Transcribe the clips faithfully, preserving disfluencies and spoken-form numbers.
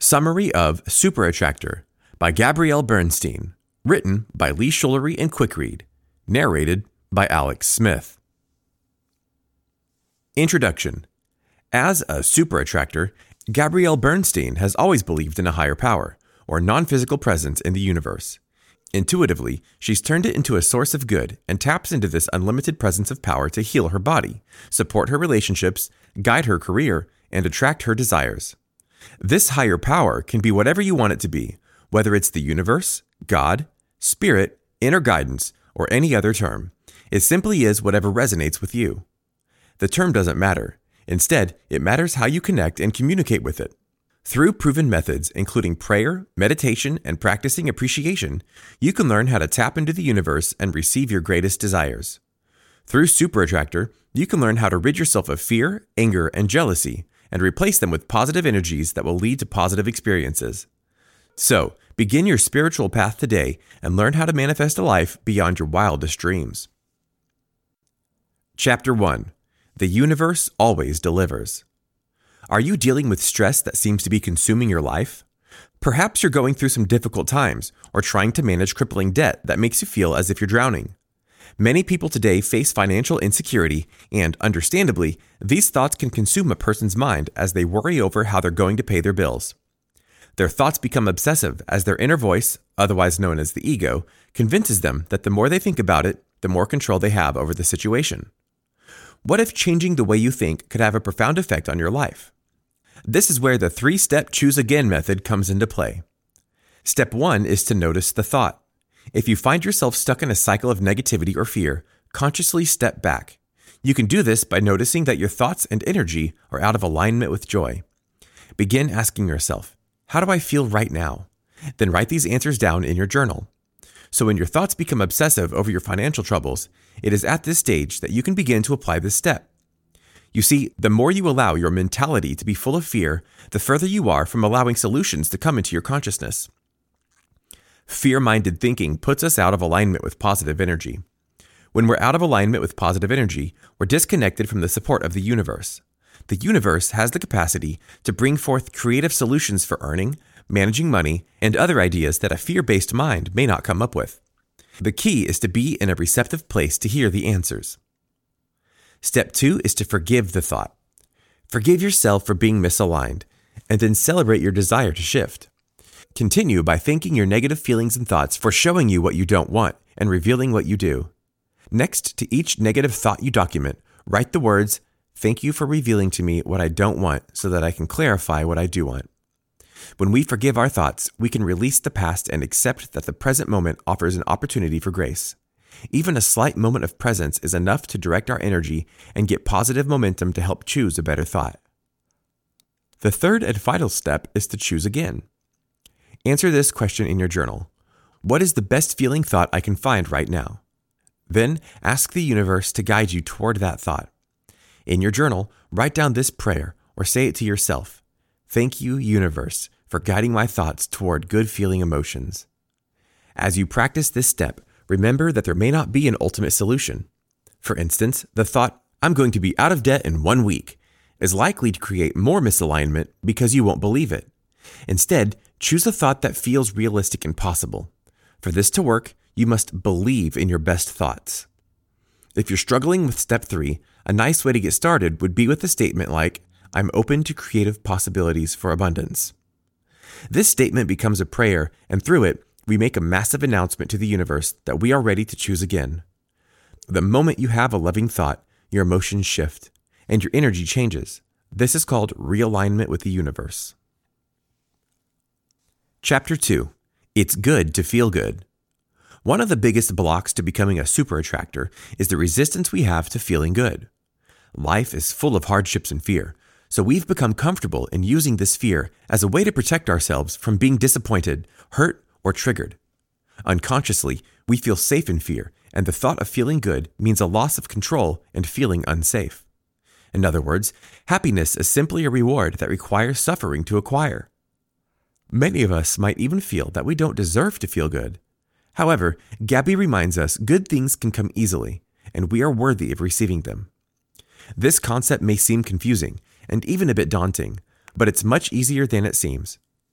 Summary of Super Attractor by Gabrielle Bernstein. Written by Lee Schullery and Quickread. Narrated by Alex Smith. Introduction. As a super attractor, Gabrielle Bernstein has always believed in a higher power, or non-physical presence in the universe. Intuitively, she's turned it into a source of good and taps into this unlimited presence of power to heal her body, support her relationships, guide her career, and attract her desires. This higher power can be whatever you want it to be, whether it's the universe, God, spirit, inner guidance, or any other term. It simply is whatever resonates with you. The term doesn't matter. Instead, it matters how you connect and communicate with it. Through proven methods, including prayer, meditation, and practicing appreciation, you can learn how to tap into the universe and receive your greatest desires. Through Super Attractor, you can learn how to rid yourself of fear, anger, and jealousy, and replace them with positive energies that will lead to positive experiences. So, begin your spiritual path today and learn how to manifest a life beyond your wildest dreams. Chapter one. The Universe Always Delivers. Are you dealing with stress that seems to be consuming your life? Perhaps you're going through some difficult times or trying to manage crippling debt that makes you feel as if you're drowning. Many people today face financial insecurity, and understandably, these thoughts can consume a person's mind as they worry over how they're going to pay their bills. Their thoughts become obsessive as their inner voice, otherwise known as the ego, convinces them that the more they think about it, the more control they have over the situation. What if changing the way you think could have a profound effect on your life? This is where the three-step choose again method comes into play. Step one is to notice the thought. If you find yourself stuck in a cycle of negativity or fear, consciously step back. You can do this by noticing that your thoughts and energy are out of alignment with joy. Begin asking yourself, how do I feel right now? Then write these answers down in your journal. So when your thoughts become obsessive over your financial troubles, it is at this stage that you can begin to apply this step. You see, the more you allow your mentality to be full of fear, the further you are from allowing solutions to come into your consciousness. Fear-minded thinking puts us out of alignment with positive energy. When we're out of alignment with positive energy, we're disconnected from the support of the universe. The universe has the capacity to bring forth creative solutions for earning, managing money, and other ideas that a fear-based mind may not come up with. The key is to be in a receptive place to hear the answers. Step two is to forgive the thought. Forgive yourself for being misaligned, and then celebrate your desire to shift. Continue by thanking your negative feelings and thoughts for showing you what you don't want and revealing what you do. Next to each negative thought you document, write the words, "Thank you for revealing to me what I don't want so that I can clarify what I do want." When we forgive our thoughts, we can release the past and accept that the present moment offers an opportunity for grace. Even a slight moment of presence is enough to direct our energy and get positive momentum to help choose a better thought. The third and final step is to choose again. Answer this question in your journal. What is the best feeling thought I can find right now? Then ask the universe to guide you toward that thought. In your journal, write down this prayer or say it to yourself. Thank you, universe, for guiding my thoughts toward good feeling emotions. As you practice this step, remember that there may not be an ultimate solution. For instance, the thought, "I'm going to be out of debt in one week," is likely to create more misalignment because you won't believe it. Instead, choose a thought that feels realistic and possible. For this to work, you must believe in your best thoughts. If you're struggling with step three, a nice way to get started would be with a statement like, "I'm open to creative possibilities for abundance." This statement becomes a prayer, and through it, we make a massive announcement to the universe that we are ready to choose again. The moment you have a loving thought, your emotions shift, and your energy changes. This is called realignment with the universe. Chapter two. It's good to feel good. One of the biggest blocks to becoming a super attractor is the resistance we have to feeling good. Life is full of hardships and fear, so we've become comfortable in using this fear as a way to protect ourselves from being disappointed, hurt, or triggered. Unconsciously, we feel safe in fear, and the thought of feeling good means a loss of control and feeling unsafe. In other words, happiness is simply a reward that requires suffering to acquire. Many of us might even feel that we don't deserve to feel good. However, Gabby reminds us good things can come easily, and we are worthy of receiving them. This concept may seem confusing and even a bit daunting, but it's much easier than it seems.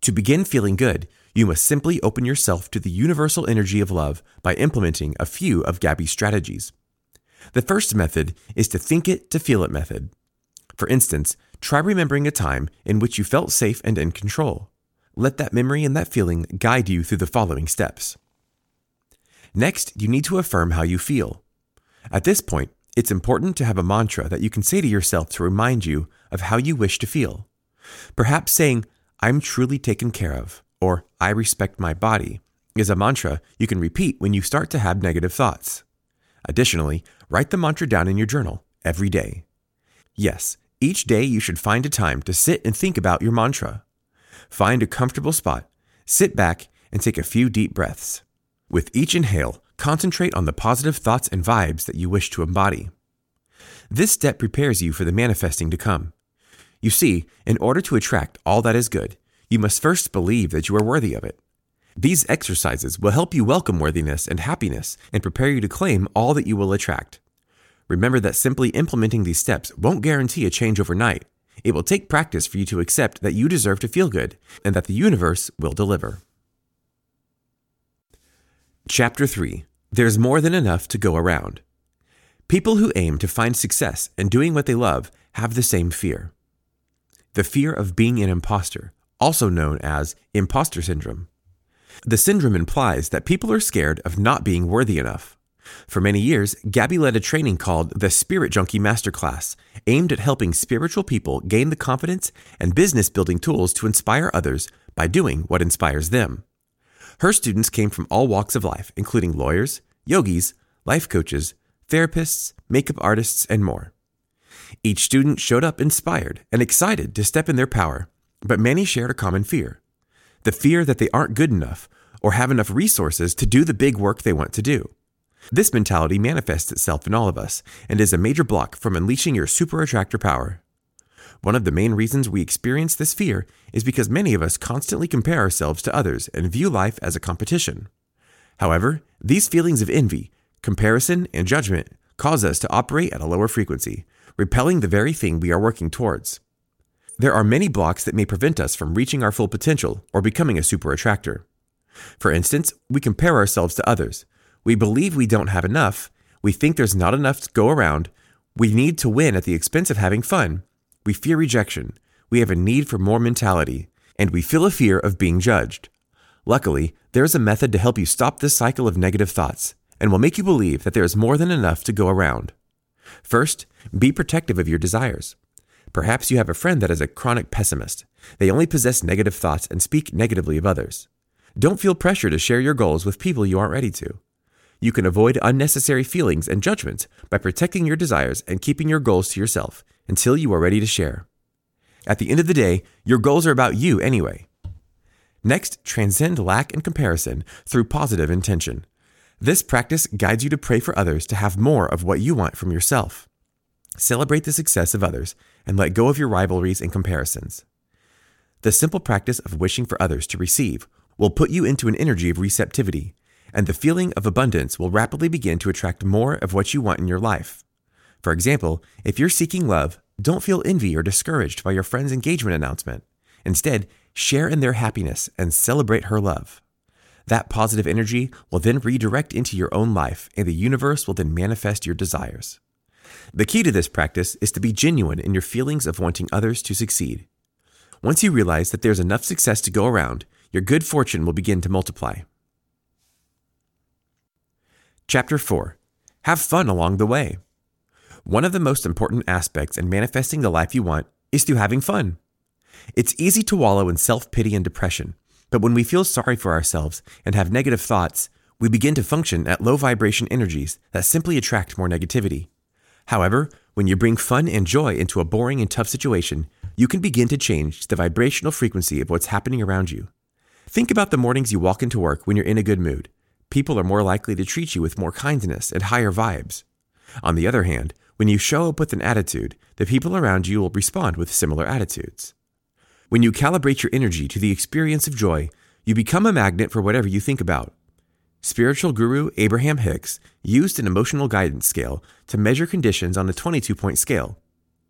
To begin feeling good, you must simply open yourself to the universal energy of love by implementing a few of Gabby's strategies. The first method is the think it to feel it method. For instance, try remembering a time in which you felt safe and in control. Let that memory and that feeling guide you through the following steps. Next, you need to affirm how you feel. At this point, it's important to have a mantra that you can say to yourself to remind you of how you wish to feel. Perhaps saying, "I'm truly taken care of," or "I respect my body," is a mantra you can repeat when you start to have negative thoughts. Additionally, write the mantra down in your journal every day. Yes, each day you should find a time to sit and think about your mantra. Find a comfortable spot, sit back, and take a few deep breaths. With each inhale, concentrate on the positive thoughts and vibes that you wish to embody. This step prepares you for the manifesting to come. You see, in order to attract all that is good, you must first believe that you are worthy of it. These exercises will help you welcome worthiness and happiness and prepare you to claim all that you will attract. Remember that simply implementing these steps won't guarantee a change overnight. It will take practice for you to accept that you deserve to feel good and that the universe will deliver. Chapter three. There's more than enough to go around. People who aim to find success in doing what they love have the same fear. The fear of being an imposter, also known as imposter syndrome. The syndrome implies that people are scared of not being worthy enough. For many years, Gabby led a training called the Spirit Junkie Masterclass, aimed at helping spiritual people gain the confidence and business-building tools to inspire others by doing what inspires them. Her students came from all walks of life, including lawyers, yogis, life coaches, therapists, makeup artists, and more. Each student showed up inspired and excited to step in their power, but many shared a common fear. The fear that they aren't good enough or have enough resources to do the big work they want to do. This mentality manifests itself in all of us and is a major block from unleashing your super attractor power. One of the main reasons we experience this fear is because many of us constantly compare ourselves to others and view life as a competition. However, these feelings of envy, comparison, and judgment cause us to operate at a lower frequency, repelling the very thing we are working towards. There are many blocks that may prevent us from reaching our full potential or becoming a super attractor. For instance, we compare ourselves to others. We believe we don't have enough. We think there's not enough to go around. We need to win at the expense of having fun. We fear rejection. We have a need for more mentality. And we feel a fear of being judged. Luckily, there's a method to help you stop this cycle of negative thoughts and will make you believe that there is more than enough to go around. First, be protective of your desires. Perhaps you have a friend that is a chronic pessimist. They only possess negative thoughts and speak negatively of others. Don't feel pressure to share your goals with people you aren't ready to. You can avoid unnecessary feelings and judgments by protecting your desires and keeping your goals to yourself until you are ready to share. At the end of the day, your goals are about you anyway. Next, transcend lack and comparison through positive intention. This practice guides you to pray for others to have more of what you want from yourself. Celebrate the success of others and let go of your rivalries and comparisons. The simple practice of wishing for others to receive will put you into an energy of receptivity, and the feeling of abundance will rapidly begin to attract more of what you want in your life. For example, if you're seeking love, don't feel envy or discouraged by your friend's engagement announcement. Instead, share in their happiness and celebrate her love. That positive energy will then redirect into your own life, and the universe will then manifest your desires. The key to this practice is to be genuine in your feelings of wanting others to succeed. Once you realize that there's enough success to go around, your good fortune will begin to multiply. Chapter four. Have fun along the way. One of the most important aspects in manifesting the life you want is through having fun. It's easy to wallow in self-pity and depression, but when we feel sorry for ourselves and have negative thoughts, we begin to function at low vibration energies that simply attract more negativity. However, when you bring fun and joy into a boring and tough situation, you can begin to change the vibrational frequency of what's happening around you. Think about the mornings you walk into work when you're in a good mood. People are more likely to treat you with more kindness and higher vibes. On the other hand, when you show up with an attitude, the people around you will respond with similar attitudes. When you calibrate your energy to the experience of joy, you become a magnet for whatever you think about. Spiritual guru Abraham Hicks used an emotional guidance scale to measure conditions on a twenty-two point scale.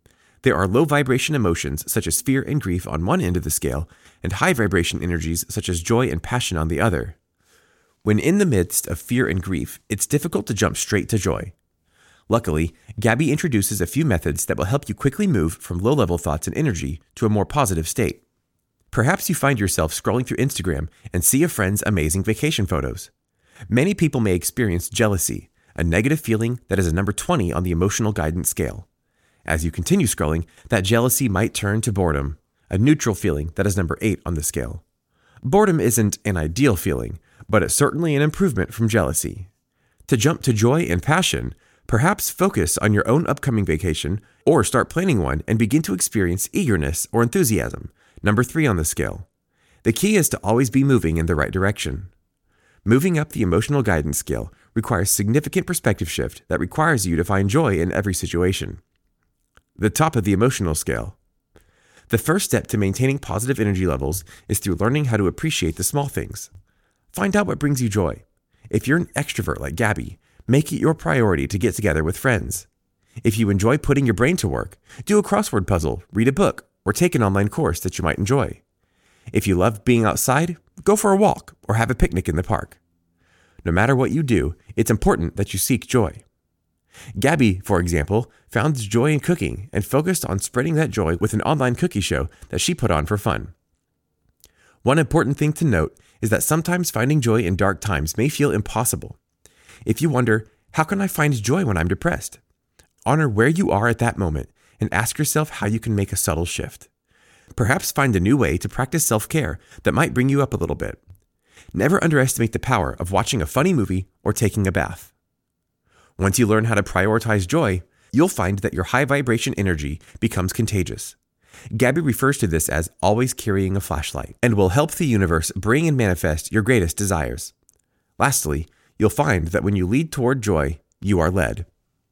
There are low vibration emotions such as fear and grief on one end of the scale, and high vibration energies such as joy and passion on the other. When in the midst of fear and grief, it's difficult to jump straight to joy. Luckily, Gabby introduces a few methods that will help you quickly move from low-level thoughts and energy to a more positive state. Perhaps you find yourself scrolling through Instagram and see a friend's amazing vacation photos. Many people may experience jealousy, a negative feeling that is a number twenty on the emotional guidance scale. As you continue scrolling, that jealousy might turn to boredom, a neutral feeling that is number eight on the scale. Boredom isn't an ideal feeling, but it's certainly an improvement from jealousy. To jump to joy and passion, perhaps focus on your own upcoming vacation or start planning one and begin to experience eagerness or enthusiasm, number three on the scale. The key is to always be moving in the right direction. Moving up the emotional guidance scale requires significant perspective shift that requires you to find joy in every situation. The top of the emotional scale. The first step to maintaining positive energy levels is through learning how to appreciate the small things. Find out what brings you joy. If you're an extrovert like Gabby, make it your priority to get together with friends. If you enjoy putting your brain to work, do a crossword puzzle, read a book, or take an online course that you might enjoy. If you love being outside, go for a walk or have a picnic in the park. No matter what you do, it's important that you seek joy. Gabby, for example, found joy in cooking and focused on spreading that joy with an online cookie show that she put on for fun. One important thing to note is that sometimes finding joy in dark times may feel impossible. If you wonder, how can I find joy when I'm depressed? Honor where you are at that moment and ask yourself how you can make a subtle shift. Perhaps find a new way to practice self-care that might bring you up a little bit. Never underestimate the power of watching a funny movie or taking a bath. Once you learn how to prioritize joy, you'll find that your high vibration energy becomes contagious. Gabby refers to this as always carrying a flashlight and will help the universe bring and manifest your greatest desires. Lastly, you'll find that when you lead toward joy, you are led.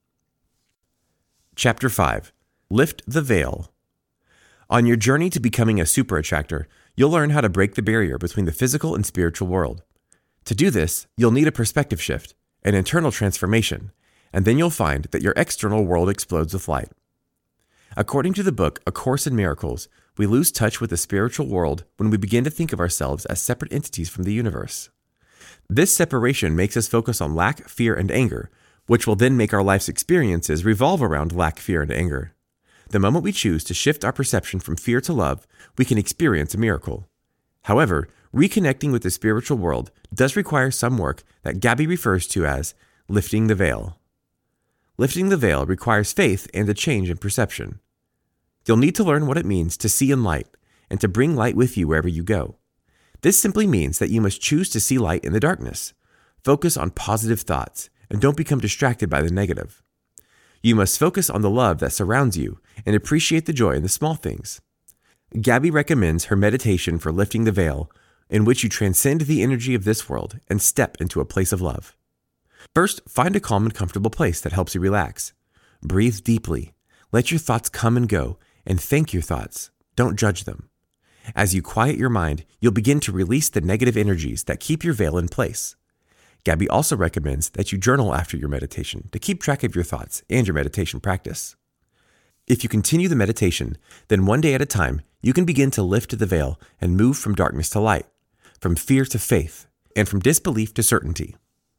Chapter five. Lift the Veil. On your journey to becoming a super attractor, you'll learn how to break the barrier between the physical and spiritual world. To do this, you'll need a perspective shift, an internal transformation, and then you'll find that your external world explodes with light. According to the book A Course in Miracles, we lose touch with the spiritual world when we begin to think of ourselves as separate entities from the universe. This separation makes us focus on lack, fear, and anger, which will then make our life's experiences revolve around lack, fear, and anger. The moment we choose to shift our perception from fear to love, we can experience a miracle. However, reconnecting with the spiritual world does require some work that Gabby refers to as lifting the veil. Lifting the veil requires faith and a change in perception. You'll need to learn what it means to see in light and to bring light with you wherever you go. This simply means that you must choose to see light in the darkness. Focus on positive thoughts and don't become distracted by the negative. You must focus on the love that surrounds you and appreciate the joy in the small things. Gabby recommends her meditation for lifting the veil, in which you transcend the energy of this world and step into a place of love. First, find a calm and comfortable place that helps you relax. Breathe deeply. Let your thoughts come and go, and thank your thoughts. Don't judge them. As you quiet your mind, you'll begin to release the negative energies that keep your veil in place. Gabby also recommends that you journal after your meditation to keep track of your thoughts and your meditation practice. If you continue the meditation, then one day at a time, you can begin to lift the veil and move from darkness to light, from fear to faith, and from disbelief to certainty.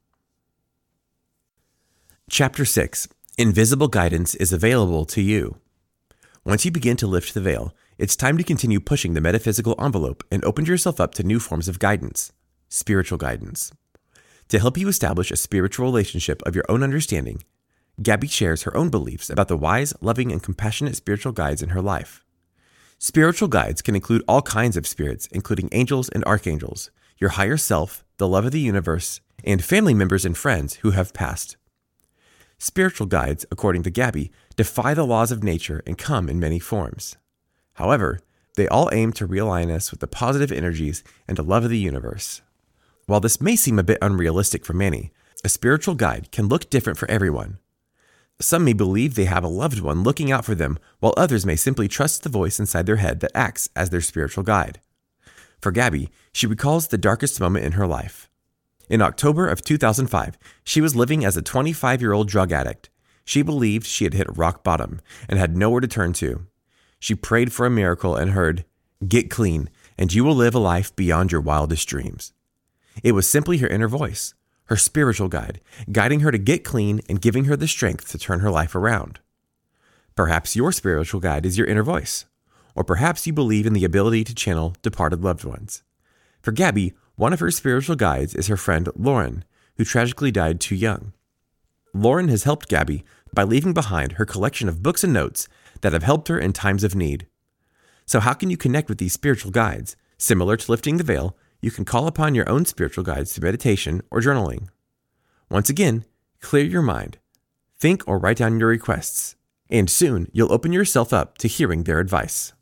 Chapter six. Invisible guidance is available to you. Once you begin to lift the veil, it's time to continue pushing the metaphysical envelope and open yourself up to new forms of guidance, spiritual guidance. To help you establish a spiritual relationship of your own understanding, Gabby shares her own beliefs about the wise, loving, and compassionate spiritual guides in her life. Spiritual guides can include all kinds of spirits, including angels and archangels, your higher self, the love of the universe, and family members and friends who have passed. Spiritual guides, according to Gabby, defy the laws of nature and come in many forms. However, they all aim to realign us with the positive energies and the love of the universe. While this may seem a bit unrealistic for many, a spiritual guide can look different for everyone. Some may believe they have a loved one looking out for them, while others may simply trust the voice inside their head that acts as their spiritual guide. For Gabby, she recalls the darkest moment in her life. In October of two thousand five, she was living as a twenty-five-year-old drug addict. She believed she had hit rock bottom and had nowhere to turn to. She prayed for a miracle and heard, "Get clean, and you will live a life beyond your wildest dreams." It was simply her inner voice, her spiritual guide, guiding her to get clean and giving her the strength to turn her life around. Perhaps your spiritual guide is your inner voice, or perhaps you believe in the ability to channel departed loved ones. For Gabby, one of her spiritual guides is her friend Lauren, who tragically died too young. Lauren has helped Gabby by leaving behind her collection of books and notes that have helped her in times of need. So how can you connect with these spiritual guides? Similar to lifting the veil, you can call upon your own spiritual guides through meditation or journaling. Once again, clear your mind, think or write down your requests, and soon you'll open yourself up to hearing their advice.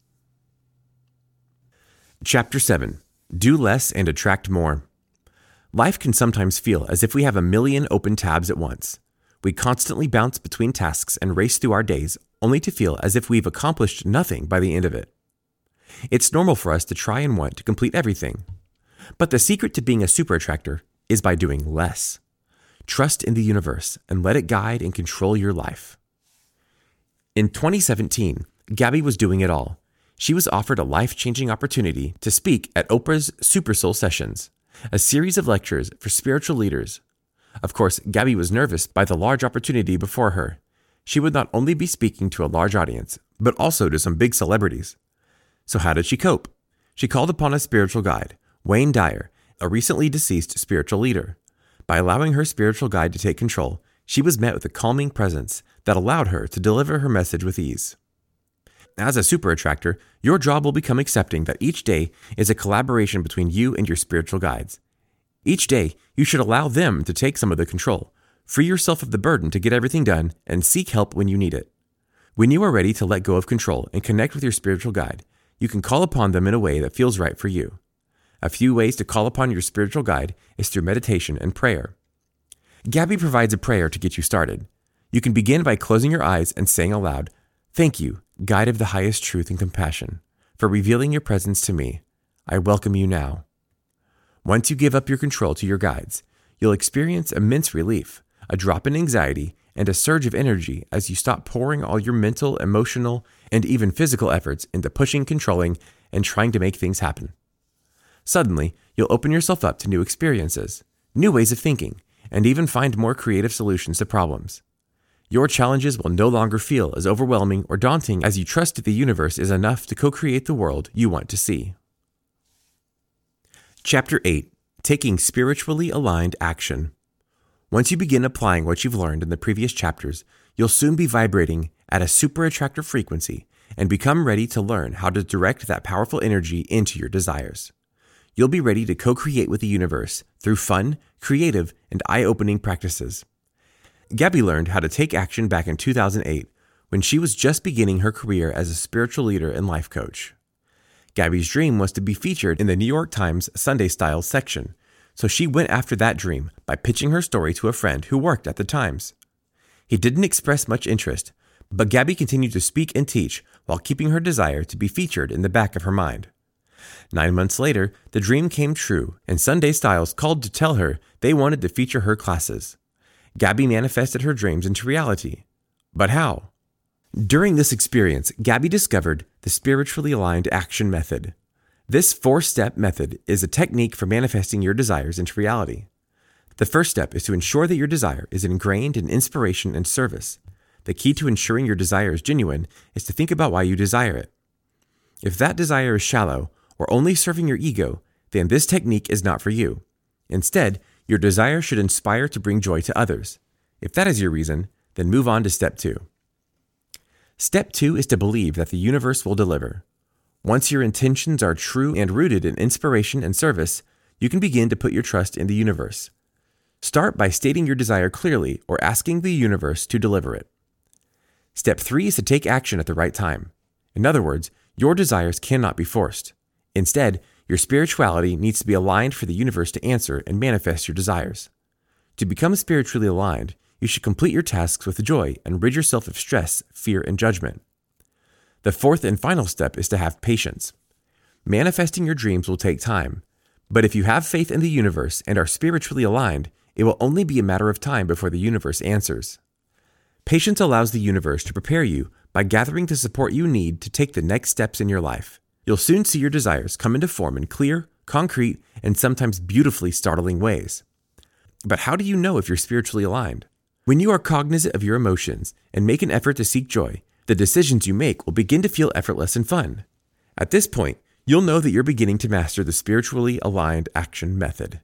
Chapter seven. Do less and attract more. Life can sometimes feel as if we have a million open tabs at once. We constantly bounce between tasks and race through our days only to feel as if we've accomplished nothing by the end of it. It's normal for us to try and want to complete everything. But the secret to being a super attractor is by doing less. Trust in the universe and let it guide and control your life. In twenty seventeen, Gabby was doing it all. She was offered a life-changing opportunity to speak at Oprah's Super Soul Sessions, a series of lectures for spiritual leaders. Of course, Gabby was nervous by the large opportunity before her. She would not only be speaking to a large audience, but also to some big celebrities. So how did she cope? She called upon a spiritual guide, Wayne Dyer, a recently deceased spiritual leader. By allowing her spiritual guide to take control, she was met with a calming presence that allowed her to deliver her message with ease. As a super attractor, your job will become accepting that each day is a collaboration between you and your spiritual guides. Each day, you should allow them to take some of the control, free yourself of the burden to get everything done, and seek help when you need it. When you are ready to let go of control and connect with your spiritual guide, you can call upon them in a way that feels right for you. A few ways to call upon your spiritual guide is through meditation and prayer. Gabby provides a prayer to get you started. You can begin by closing your eyes and saying aloud, "Thank you, Guide of the highest truth and compassion, for revealing your presence to me. I welcome you now." Once you give up your control to your guides, you'll experience immense relief, a drop in anxiety, and a surge of energy as you stop pouring all your mental, emotional, and even physical efforts into pushing, controlling, and trying to make things happen. Suddenly, you'll open yourself up to new experiences, new ways of thinking, and even find more creative solutions to problems. Your challenges will no longer feel as overwhelming or daunting as you trust that the universe is enough to co-create the world you want to see. Chapter eight. Taking Spiritually Aligned Action. Once you begin applying what you've learned in the previous chapters, you'll soon be vibrating at a super attractive frequency and become ready to learn how to direct that powerful energy into your desires. You'll be ready to co-create with the universe through fun, creative, and eye-opening practices. Gabby learned how to take action back in two thousand eight when she was just beginning her career as a spiritual leader and life coach. Gabby's dream was to be featured in the New York Times Sunday Styles section, so she went after that dream by pitching her story to a friend who worked at the Times. He didn't express much interest, but Gabby continued to speak and teach while keeping her desire to be featured in the back of her mind. Nine months later, the dream came true, and Sunday Styles called to tell her they wanted to feature her classes. Gabby manifested her dreams into reality. But how? During this experience, Gabby discovered the Spiritually Aligned Action Method. This four-step method is a technique for manifesting your desires into reality. The first step is to ensure that your desire is ingrained in inspiration and service. The key to ensuring your desire is genuine is to think about why you desire it. If that desire is shallow or only serving your ego, then this technique is not for you. Instead, your desire should inspire to bring joy to others. If that is your reason, then move on to step two. Step two is to believe that the universe will deliver. Once your intentions are true and rooted in inspiration and service, you can begin to put your trust in the universe. Start by stating your desire clearly or asking the universe to deliver it. Step three is to take action at the right time. In other words, your desires cannot be forced. Instead, your spirituality needs to be aligned for the universe to answer and manifest your desires. To become spiritually aligned, you should complete your tasks with joy and rid yourself of stress, fear, and judgment. The fourth and final step is to have patience. Manifesting your dreams will take time, but if you have faith in the universe and are spiritually aligned, it will only be a matter of time before the universe answers. Patience allows the universe to prepare you by gathering the support you need to take the next steps in your life. You'll soon see your desires come into form in clear, concrete, and sometimes beautifully startling ways. But how do you know if you're spiritually aligned? When you are cognizant of your emotions and make an effort to seek joy, the decisions you make will begin to feel effortless and fun. At this point, you'll know that you're beginning to master the spiritually aligned action method.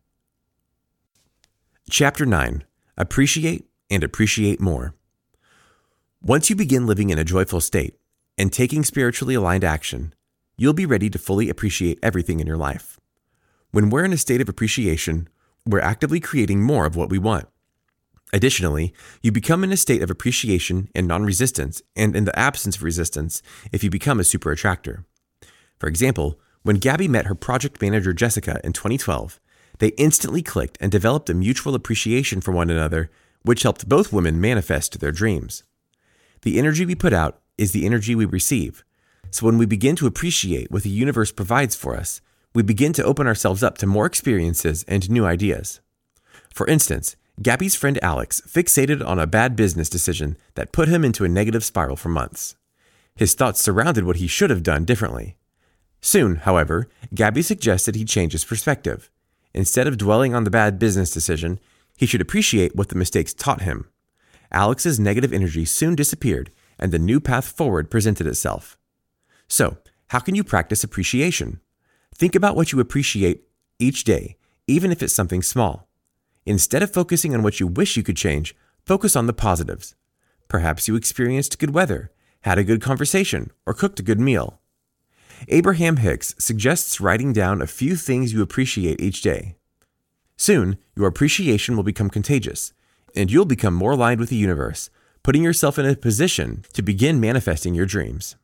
Chapter nine. Appreciate and appreciate more. Once you begin living in a joyful state and taking spiritually aligned action, you'll be ready to fully appreciate everything in your life. When we're in a state of appreciation, we're actively creating more of what we want. Additionally, you become in a state of appreciation and non-resistance, and in the absence of resistance if you become a super attractor. For example, when Gabby met her project manager Jessica in twenty twelve, they instantly clicked and developed a mutual appreciation for one another, which helped both women manifest their dreams. The energy we put out is the energy we receive. So when we begin to appreciate what the universe provides for us, we begin to open ourselves up to more experiences and new ideas. For instance, Gabby's friend Alex fixated on a bad business decision that put him into a negative spiral for months. His thoughts surrounded what he should have done differently. Soon, however, Gabby suggested he change his perspective. Instead of dwelling on the bad business decision, he should appreciate what the mistakes taught him. Alex's negative energy soon disappeared, and the new path forward presented itself. So, how can you practice appreciation? Think about what you appreciate each day, even if it's something small. Instead of focusing on what you wish you could change, focus on the positives. Perhaps you experienced good weather, had a good conversation, or cooked a good meal. Abraham Hicks suggests writing down a few things you appreciate each day. Soon, your appreciation will become contagious, and you'll become more aligned with the universe, putting yourself in a position to begin manifesting your dreams.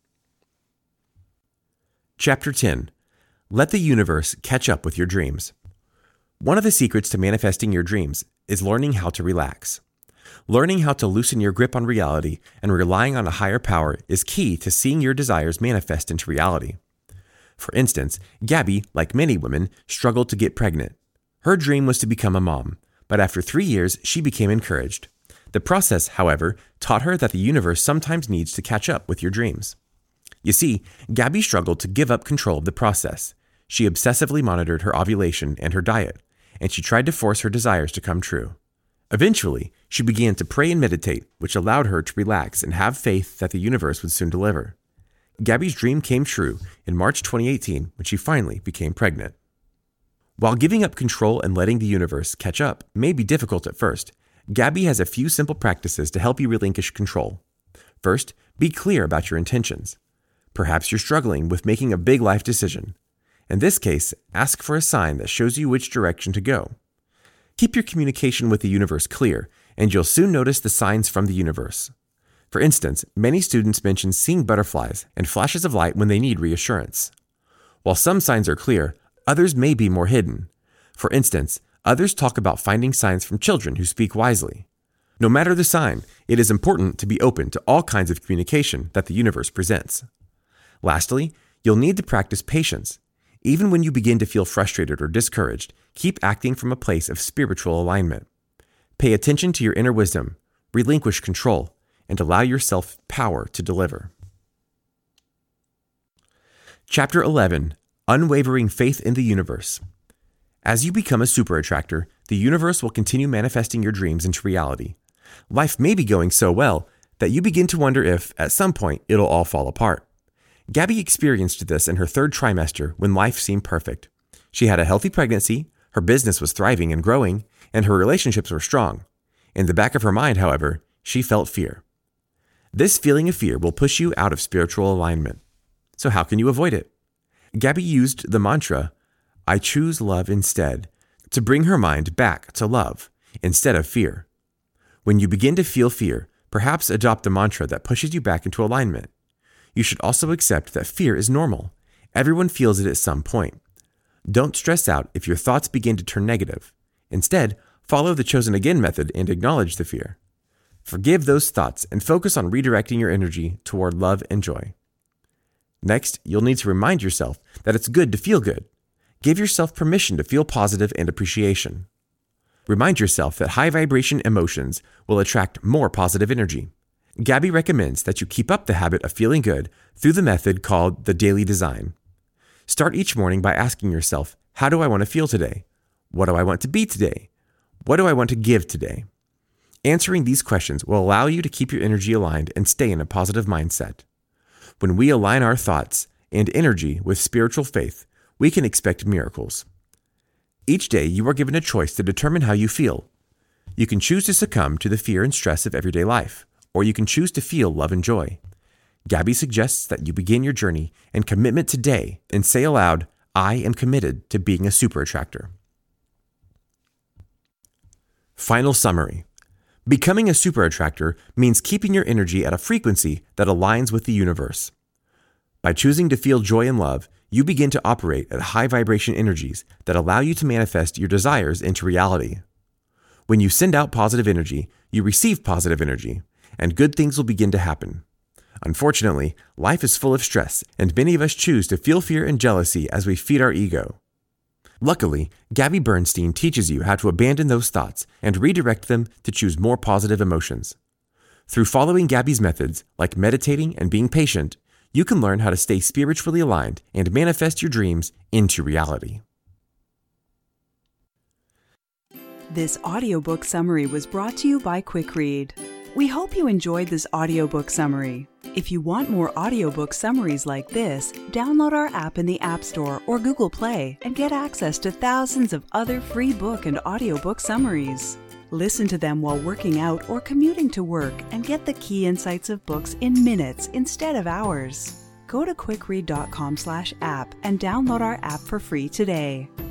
Chapter ten. Let the universe catch up with your dreams. One of the secrets to manifesting your dreams is learning how to relax. Learning how to loosen your grip on reality and relying on a higher power is key to seeing your desires manifest into reality. For instance, Gabby, like many women, struggled to get pregnant. Her dream was to become a mom, but after three years, she became encouraged. The process, however, taught her that the universe sometimes needs to catch up with your dreams. You see, Gabby struggled to give up control of the process. She obsessively monitored her ovulation and her diet, and she tried to force her desires to come true. Eventually, she began to pray and meditate, which allowed her to relax and have faith that the universe would soon deliver. Gabby's dream came true in March twenty eighteen when she finally became pregnant. While giving up control and letting the universe catch up may be difficult at first, Gabby has a few simple practices to help you relinquish control. First, be clear about your intentions. Perhaps you're struggling with making a big life decision. In this case, ask for a sign that shows you which direction to go. Keep your communication with the universe clear, and you'll soon notice the signs from the universe. For instance, many students mention seeing butterflies and flashes of light when they need reassurance. While some signs are clear, others may be more hidden. For instance, others talk about finding signs from children who speak wisely. No matter the sign, it is important to be open to all kinds of communication that the universe presents. Lastly, you'll need to practice patience. Even when you begin to feel frustrated or discouraged, keep acting from a place of spiritual alignment. Pay attention to your inner wisdom, relinquish control, and allow yourself power to deliver. Chapter eleven. Unwavering Faith in the Universe. As you become a super attractor, the universe will continue manifesting your dreams into reality. Life may be going so well that you begin to wonder if, at some point, it'll all fall apart. Gabby experienced this in her third trimester when life seemed perfect. She had a healthy pregnancy, her business was thriving and growing, and her relationships were strong. In the back of her mind, however, she felt fear. This feeling of fear will push you out of spiritual alignment. So how can you avoid it? Gabby used the mantra, "I choose love instead," to bring her mind back to love instead of fear. When you begin to feel fear, perhaps adopt a mantra that pushes you back into alignment. You should also accept that fear is normal. Everyone feels it at some point. Don't stress out if your thoughts begin to turn negative. Instead, follow the chosen again method and acknowledge the fear. Forgive those thoughts and focus on redirecting your energy toward love and joy. Next, you'll need to remind yourself that it's good to feel good. Give yourself permission to feel positive and appreciation. Remind yourself that high vibration emotions will attract more positive energy. Gabby recommends that you keep up the habit of feeling good through the method called the Daily Design. Start each morning by asking yourself, how do I want to feel today? What do I want to be today? What do I want to give today? Answering these questions will allow you to keep your energy aligned and stay in a positive mindset. When we align our thoughts and energy with spiritual faith, we can expect miracles. Each day, you are given a choice to determine how you feel. You can choose to succumb to the fear and stress of everyday life, or you can choose to feel love and joy. Gabby suggests that you begin your journey and commitment today and say aloud, I am committed to being a super attractor. Final summary. Becoming a super attractor means keeping your energy at a frequency that aligns with the universe. By choosing to feel joy and love, you begin to operate at high vibration energies that allow you to manifest your desires into reality. When you send out positive energy, you receive positive energy, and good things will begin to happen. Unfortunately, life is full of stress, and many of us choose to feel fear and jealousy as we feed our ego. Luckily, Gabby Bernstein teaches you how to abandon those thoughts and redirect them to choose more positive emotions. Through following Gabby's methods, like meditating and being patient, you can learn how to stay spiritually aligned and manifest your dreams into reality. This audiobook summary was brought to you by QuickRead. We hope you enjoyed this audiobook summary. If you want more audiobook summaries like this, download our app in the App Store or Google Play and get access to thousands of other free book and audiobook summaries. Listen to them while working out or commuting to work and get the key insights of books in minutes instead of hours. Go to quickread dot com slash app and download our app for free today.